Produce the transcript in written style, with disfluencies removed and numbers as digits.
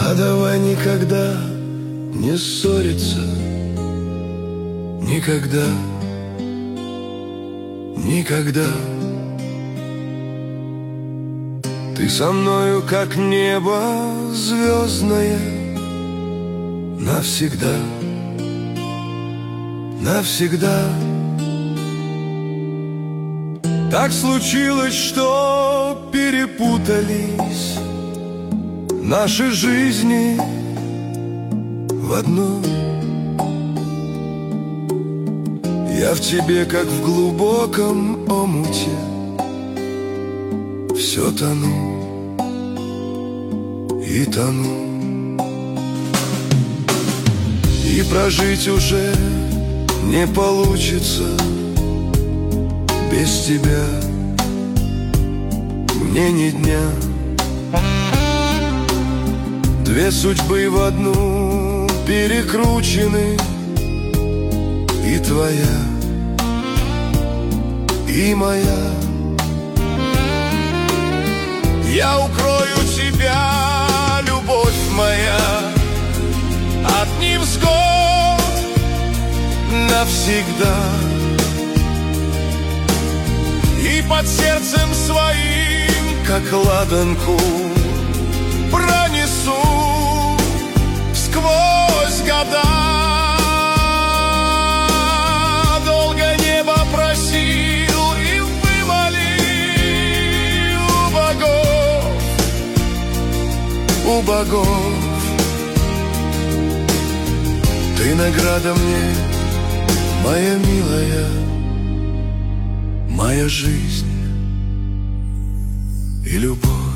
А давай никогда не ссориться, никогда, никогда. Ты со мною, как небо звездное, навсегда, навсегда. Так случилось, что перепутались наши жизни в одной. Я в тебе, как в глубоком омуте, все тону и тону. И прожить уже не получится без тебя, мне ни дня. Две судьбы в одну перекручены, и твоя, и моя. Я укрою тебя, любовь моя, от невзгод навсегда. И под сердцем своим, как ладанку, пронесу сквозь года. Долго небо просил и вымолил у богов. Ты награда мне, моя милая, моя жизнь и любовь.